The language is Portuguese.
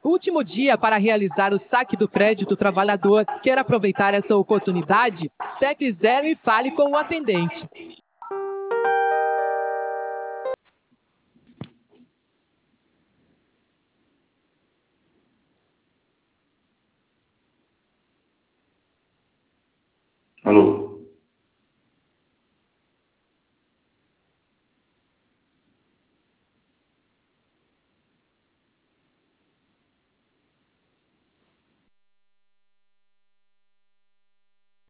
Último dia para realizar o saque do crédito trabalhador. Quer aproveitar essa oportunidade? CEP 0 e fale com o atendente. Alô?